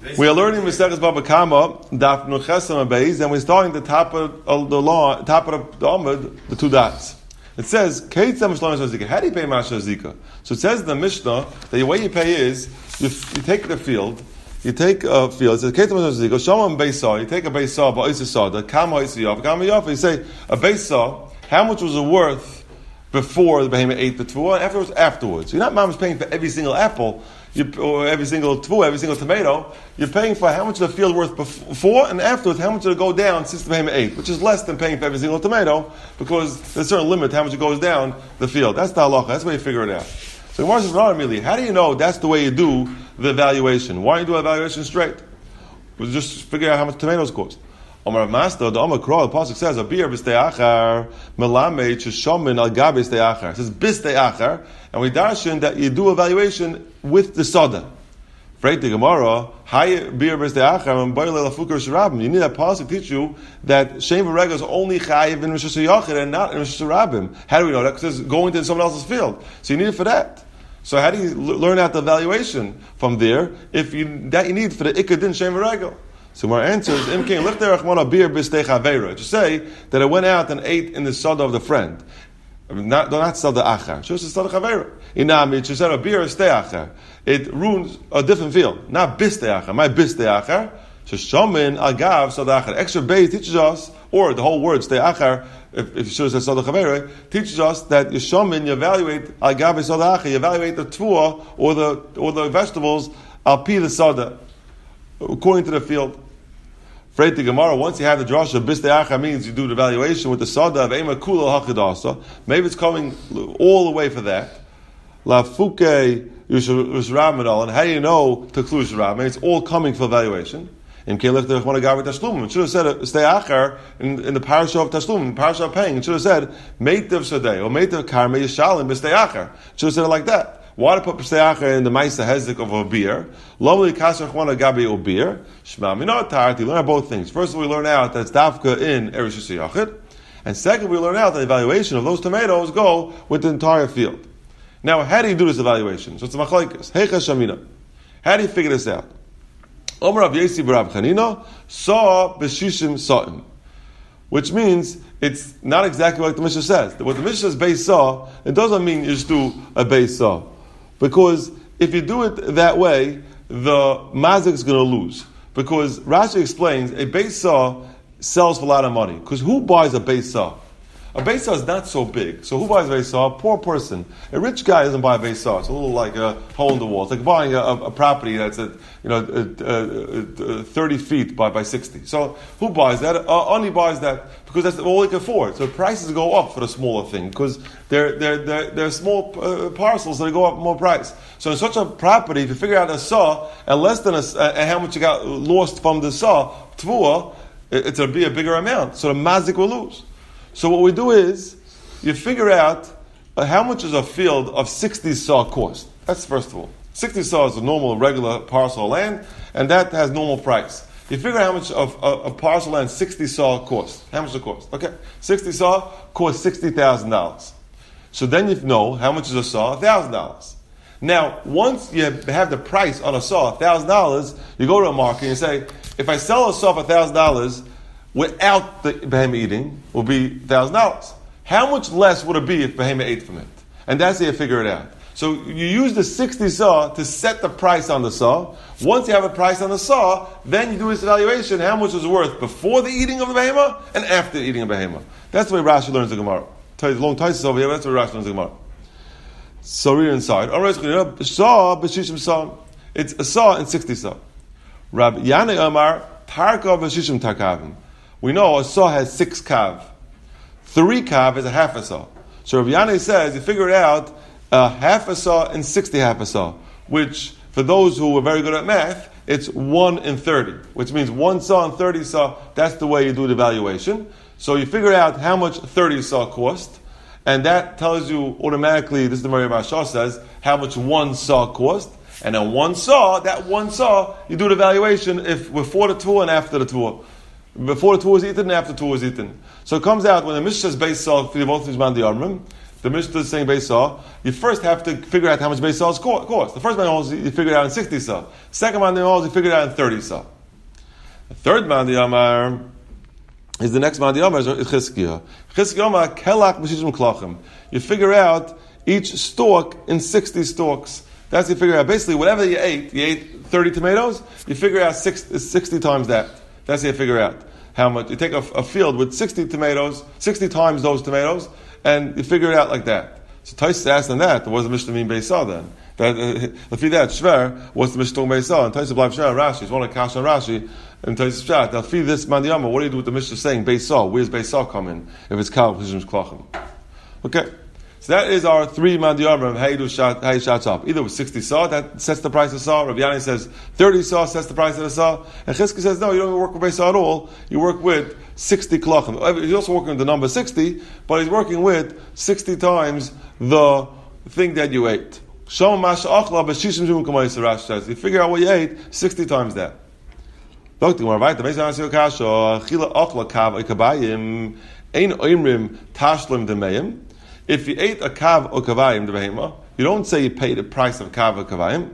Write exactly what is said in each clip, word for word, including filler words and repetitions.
We are learning Maseches Baba Kama, Daf Nuchesam Abeis, and we're starting the top of the law, top of the Amud, the two dots. It says, how do you pay Masha Zika? So it says in the Mishnah that the way you pay is, you, you take the field, you take a field, it says, Keitzam Masha Zika, Shalom Beisah, you take a Beisah, Ba'isa Sada, Kama Isa Yav, Kama Yav, you say, a Beisah, how much was it worth before the behemoth ate the tfuah, and afterwards, afterwards. You're not mama's paying for every single apple, you, or every single tfuah, every single tomato. You're paying for how much is the field worth before, and afterwards, how much did it go down since the behemoth ate, which is less than paying for every single tomato, because there's a certain limit to how much it goes down the field. That's the halacha. That's the way you figure it out. So Gemara says, no, Amelia, how do you know that's the way you do the evaluation? Why don't you do the evaluation straight? We'll just figure out how much tomatoes cost. Omar Master, the Omar Kro, the pasuk says, "A beer b'steachar melame cheshomin al gabe steachar." It says b'steachar, and we darshan that you do evaluation with the soda. Freit the Gemara, high beer b'steachar and boile lafukar sharabim. You need that pasuk to teach you that shem v'rega is only chayiv in rishus yachid and not in rishus sharabim. How do we know that? Because it's going to someone else's field, so you need it for that. So how do you l- learn out the evaluation from there? If you that you need for the ikadin shem v'rega. So our answer is, Imkein lichterach mana beer b'stei chaveira. Just say that I went out and ate in the sada of the friend. I mean, not, not sada achar. Just sada chaveira. Inami, just said a beer b'stei achar. It ruins a different field. Not b'stei achar. My b'stei achar. Sheshamin agav sada achar. Extra base teaches us, or the whole word stei achar, if, if you should have said sada chaveira, teaches us that Yeshamin, you evaluate agav sada achar, you evaluate the tvua or the or the vegetables al pi the sada, according to the field. Freit the Gemara, once you have the drasha, b'steacha means you do the evaluation with the sada of ema kula hachidasa. Maybe it's coming all the way for that. La fuke yushrabimedal, and how do you know to klu yushrabim? It's all coming for evaluation. In kelech derechmana gavi tashlumim. It should have said b'steachar in, in the parasha of tashlumim, parasha of paying. It should have said meitav sadeh or meitav karmei yishalim b'steachar. It should have said it like that. Why to put b'steachar in the ma'isa hezek of a beer? Lovely kasher chwana gabi o beer. Shema minot tarti. Learn out both things. First of all, we learn out that it's dafka in eresh yachid, and second, we learn out that the evaluation of those tomatoes go with the entire field. Now, how do you do this evaluation? So it's a machlokes. Heicha shamina. How do you figure this out? Omer Rav Yesi b'Rav Chanina saw b'shishim sa'im, which means it's not exactly like the Mishnah says. What the Mishnah says base saw, it doesn't mean you just do a base saw. Because if you do it that way, the mazik is going to lose. Because Rashi explains, a base saw sells for a lot of money. Because who buys a base saw? A base saw is not so big. So who buys a base saw? A poor person. A rich guy doesn't buy a base saw. It's a little like a hole in the wall. It's like buying a, a property that's at, you know, a, a, a thirty feet by, by sixty. So who buys that? Uh, only buys that because that's all he can afford. So prices go up for the smaller thing because they're they're they're, they're small uh, parcels, so they go up more price. So in such a property, if you figure out a saw and less than a uh, and how much you got lost from the saw, tvua, it, it's going to be a bigger amount. So the mazik will lose. So what we do is, you figure out uh, how much is a field of sixty saw cost. That's first of all. sixty saw is a normal, regular parcel of land, and that has normal price. You figure out how much of a, a parcel of land sixty saw cost. How much does it cost? Okay, sixty saw costs sixty thousand dollars. So then you know how much is a saw? one thousand dollars. Now, once you have the price on a saw, one thousand dollars, you go to a market and you say, if I sell a saw for one thousand dollars, without the behemoth eating, will be one thousand dollars. How much less would it be if behemoth ate from it? And that's how you figure it out. So you use the sixty saw to set the price on the saw. Once you have a price on the saw, then you do this evaluation, how much is it worth before the eating of the behemoth and after the eating of the behemoth. That's the way Rashi learns the Gemara. Tell you the long taisis over here, but that's the way Rashi learns the Gemara. So read inside. Saw b'shishim saw. It's a saw and sixty saw. Rabbi Yanai Amar, Tarka b'shishim takavim. We know a saw has six kav. Three kav is a half a saw. So Rabbi Yanai says, you figure it out, a half a saw and sixty half a saw, which, for those who are very good at math, it's one in thirty, which means one saw and thirty saw, that's the way you do the evaluation. So you figure out how much thirty saw cost, and that tells you automatically, this is the Maria Bashar says, how much one saw cost, and then one saw, that one saw, you do the evaluation if before the tour and after the tour. Before the tour is eaten and after the tour is eaten. So it comes out when the Mishnah says base saw for both these man the armrim, the Mishnah is saying Beis Saw, you first have to figure out how much Beis Saw's cost. The first man you figure it out in sixty Saw. Second man you figure it out in thirty Saw. The third man the Amar is the next man the Amar is Chizkiah. Chizkiah Amar Kelach B'Shishim Klachim. You figure out each stalk in sixty stalks. That's you figure out. Basically, whatever you ate, you ate thirty tomatoes, you figure out six, sixty times that. That's how you figure out how much. You take a, a field with sixty tomatoes, sixty times those tomatoes, and you figure it out like that. So Taisus asked on that, what does the Mishnah mean Beis Saw then? That, uh, if you that, Shver, what's the Mishnah Beis Saw? And Taisus bleibt Shver and Rashi. It's one of Kash and Rashi. And Taisus Shat. Now, feed this Mandiyama, what do you do with the Mishnah saying Beis Saw? Where's Beis Saw come in? If it's Kal, Chishim Klachim. Okay. So that is our three mandiyamim of how you do shot, how you shots up. Either with sixty saw, that sets the price of saw. Rabbi Yani says thirty saw sets the price of the saw. And Chizkiah says no, you don't work with Beis Saw at all. You work with sixty klachim. He's also working with the number sixty, but he's working with sixty times the thing that you ate. Shom masha achla b'shishim shum kamayis. Rashi says you figure out what you ate sixty times that. Doctor, more right? The Beis Saw kasha chila achla kav ikabayim ein oimrim tashlim demayim. If you ate a kav or kavayim, the behema, you don't say you paid the price of kav or kavayim.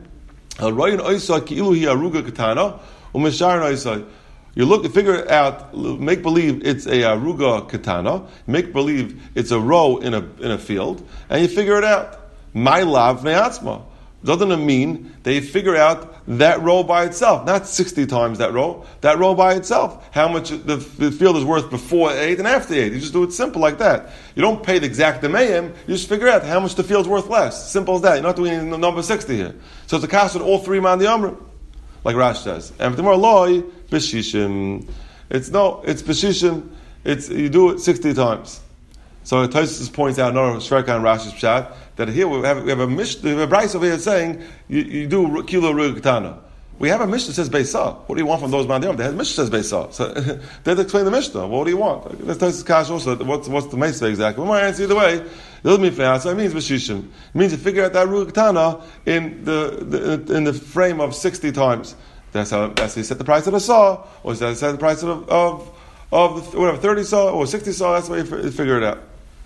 You look, figure out, make believe it's a aruga katana, make believe it's a row in a in a field, and you figure it out. My lav ne'atzma. Doesn't it mean that you figure out that row by itself, not sixty times that row, that row by itself, how much the, the field is worth before eight and after eight. You just do it simple like that. You don't pay the exact demayim, you just figure out how much the field's worth less. Simple as that. You're not doing the number sixty here. So it's a cast with all three man the amrim, like Rash says. And if the more loy, b'shishim. It's no, it's b'shishim, it's, you do it sixty times. So Taisus points out another Shverka and Rashi's Pshat that here we have we have a Mishnah, we have a Brayso over here saying you, you do kilo rugtana. We have a Mishnah that says Beis Saw. What do you want from those mandiyam? They have a Mishnah that says Beis Saw. So they have to explain the Mishnah. Well, what do you want? Let's Taisus Kash also. What's what's the Mesa exactly? We might answer either way. It doesn't mean fair. So it means b'shishim. It means you figure out that rugtana in the, the in the frame of sixty times. That's how that's how you set the price of the saw, or is that you set the price of of of the, whatever thirty saw or sixty saw. That's the way you figure it out.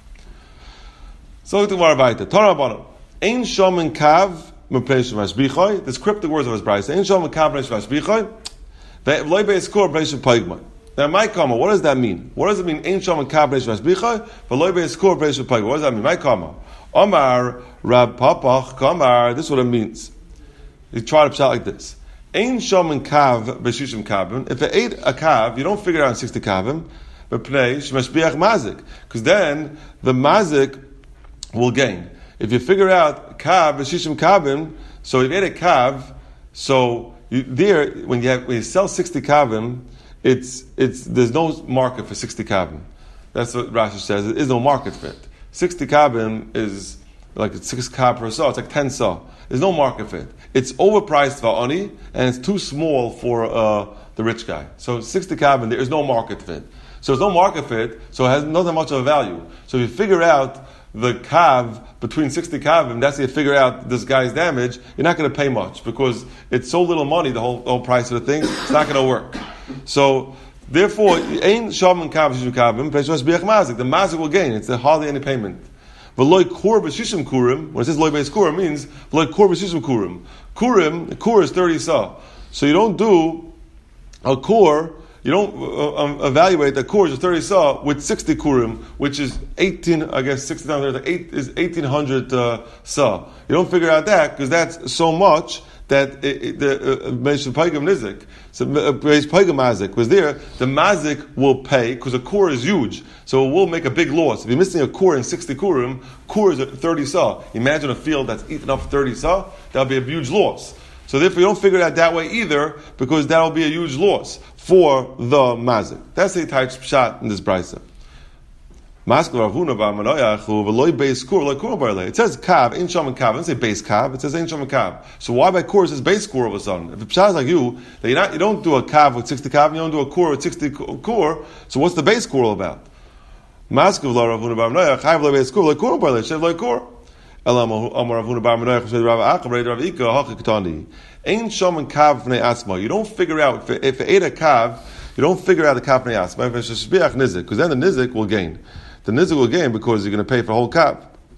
So look at the Maravaita. Torah Abanim. Ein shom and kav m'pnei shemashbichoi. This cryptic words of his price. Ein shom and kav m'pnei shemashbichoi. Ve'loi be'eskor m'pnei shempoigmai. Now, my comma, what does that mean? What does it mean? Ein shom and kav m'pnei shemashbichoi. Ve'loi be'eskor m'pnei shempoigmai. What does that mean? My comma. Omar Rab Papach Kamar. This is what it means. You try to shout like this. Ein shom and kav b'shishim kavim. If it ate a kav, you don't figure it out in sixty kavim. M'pnei shemashbiach mazik. Because then the mazik will gain. If you figure out kav b'shishim kavim, so if you ate a kav, so you, there when you have, when you sell sixty kavim, it's it's there's no market for sixty kavim. That's what Rashi says. There is no market for it. Sixty kavim is like it's six kav per saw. It's like ten saw. There's no market for it. It's overpriced for ani and it's too small for uh, the rich guy. So sixty kavim, there is no market for it. So there's no market for it. So it has not that much of a value. So if you figure out the kav between sixty kavim, that's how you figure out this guy's damage, you're not going to pay much because it's so little money, the whole, whole price of the thing, it's not going to work. So, therefore, ain't shaman kav shishim kavim, the mazik will gain, it's hardly any payment. V'loi kor b'shishim kurim, when it says loi beis kurim, means v'loi kor b'shishim kurim. Kurim, kur is thirty saw. So you don't do a kur, you don't uh, um, evaluate the kur is thirty saw with sixty kurim, which is eighteen. I guess sixty times eight is eighteen hundred uh, saw. You don't figure out that because that's so much that it, it, the Meishav Paigam Nizik, so Meishav Paigam Mazik was there. The Mazik will pay because a kur is huge, so it will make a big loss. If you're missing a kur in sixty kurim, kur is at thirty saw. Imagine a field that's eaten up thirty saw. That'll be a huge loss. So therefore, you don't figure it out that way either, because that will be a huge loss for the mazik. That's the type of shot in this brisa. It says kav, in sham and kav. It doesn't say base kav. It says in sham and kav. So why by kur is this base kur all of a sudden? If the pshat is like you, that you're not, you don't do a kav with sixty kav, you don't do a kur with sixty kur. So what's the base kur all about? Maskav la Ravuna bar Manoach chayv lo base kur lo kur bar le shev lo kur. Elam Amar Ravuna bar Manoach shev Rav Aqab reid Rav Ika hachik tani. Ein sham and kav v'nei asma. You don't figure out if if it ate a kav, you don't figure out the kav v'nei asma. If it's shbiach nizik, because then the nizik will gain. The nizik will gain because you're going to pay for a whole kav.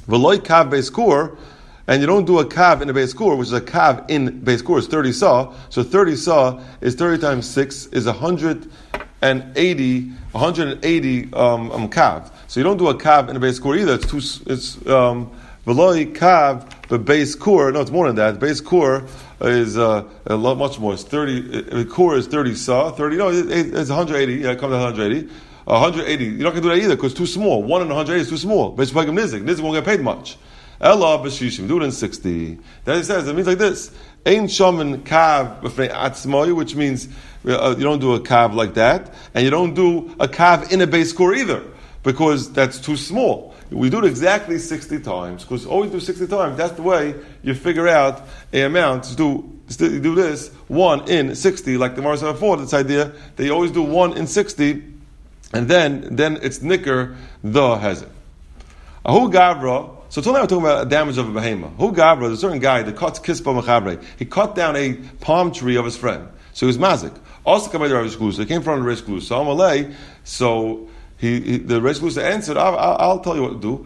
V'loy kav beis kur, and you don't do a kav in a beis kur, which is a kav in beis kur, is thirty saw. So thirty saw is thirty times six is one hundred eighty, one hundred eighty um, um, kav. So you don't do a kav in a beis kur either. It's too, it's um, v'loy kav beis kur. No, it's more than that. Beis kur is uh, a lot much more. It's thirty. Uh, kur is thirty saw. Thirty. No, it, it's one hundred eighty. Yeah, it comes to one hundred eighty. one hundred eighty. You're not going to do that either because it's too small. One in one hundred eighty is too small. But it's like nizik. Nizik won't get paid much. Ella b'shishim. Do it in sixty. Then it says, it means like this. Ein shaman kav b'fnei atzmoi, which means uh, you don't do a kav like that. And you don't do a kav in a beis kur either. Because that's too small. We do it exactly sixty times. Because always do sixty times. That's the way you figure out a amount to do, to do this. One in sixty, like the Gemara said before, this idea that you always do one in sixty. And then, then it's nicker the hezek. Ahu gavra. So till now we're talking about damage of a behema. Hu gavra, there's a certain guy that cuts kispa mechabre. He cut down a palm tree of his friend. So he was mazik. Also came by the Reish Glusa. He came from the Reish Glusa. So Amalei, so he, he the Reish Glusa answered, I'll, I'll, I'll tell you what to do.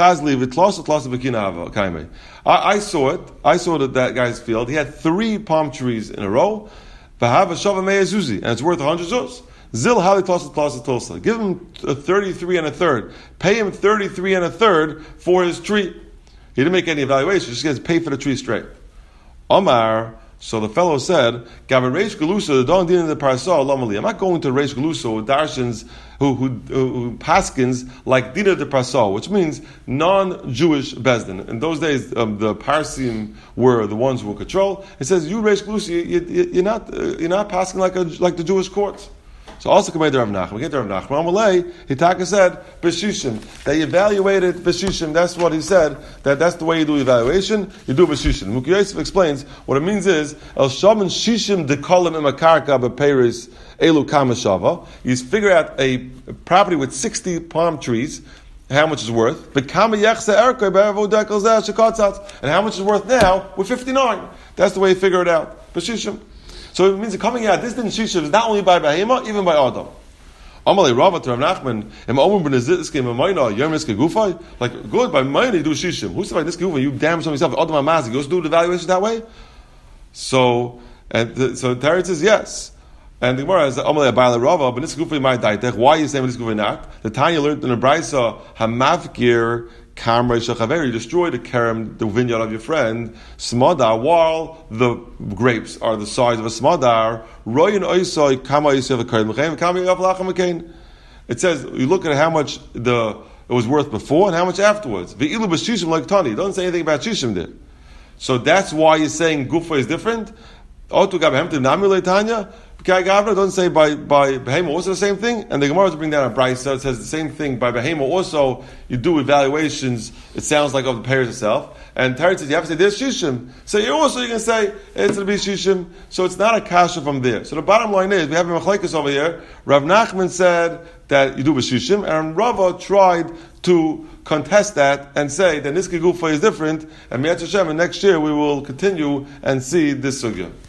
I, I saw it. I saw that, that guy's field. He had three palm trees in a row. And it's worth a hundred zuz. Zil hali tosa tosa tosa. Give him a thirty-three and a third. Pay him thirty-three and a third for his tree. He didn't make any evaluation. He just gets paid for the tree straight. Omar. So the fellow said, "Gavin Reish Galusa, don't deal in the parasah lamali." I'm not going to Reish Galusa who darshans who who, who paskins like dina de parasah, which means non-Jewish bezdin. In those days, um, the Parsim were the ones who were control. It says, "You Reish Galusa, you, you, you're not uh, you're not pasking like a, like the Jewish courts." So also come to Rav Nachman. We get to Rav Nachman. Amalei, Hitaka said, B'shishim. They evaluated B'shishim. That's what he said. That that's the way you do evaluation. You do B'shishim. Mukhi Yosef explains what it means is El Shaman Shishim Dekolim Imakarka B'Peiris Elu Kamashava. You figure out a property with sixty palm trees. How much is worth? And how much is worth now with fifty-nine? That's the way you figure it out. B'shishim. So it means that coming out, this din shishim is not only by Behema, even by Adam. Amalei Rava to Rav Nachman, Em Omer ben Azizke Mamayna Yermiske Gufay. Like good by Mayna you do shishim. Who's like this Gufay? You damage on yourself. Adam Amazi. You also do the evaluation that way. So and the, so Teretz says yes. And the Gemara is Amalei Abayla Rava, but this Gufay might die. Why are you saying this Gufay not? The Tanya learned in the Brisa Hamavgir. You destroy the kerem, the vineyard of your friend, smadar, while the grapes are the size of a smadar. It says you look at how much the it was worth before and how much afterwards. The ilu b'shishim like tani. Doesn't say anything about shishim there. So that's why you're saying gufa is different. Otu gabhem to namule tanya. Gavra doesn't say by by Behema also the same thing, and the Gemara to bring down a Brisa it says the same thing by Behema also. You do evaluations. It sounds like of the pairs itself. And Teretz says you have to say there's shishim. So you also you can say it's going to be shishim. So it's not a kasha from there. So the bottom line is we have a machlekes over here. Rav Nachman said that you do b'shishim, and Rava tried to contest that and say that Niski Gufa is different. And Mi'at Hashem, and next year we will continue and see this sugya.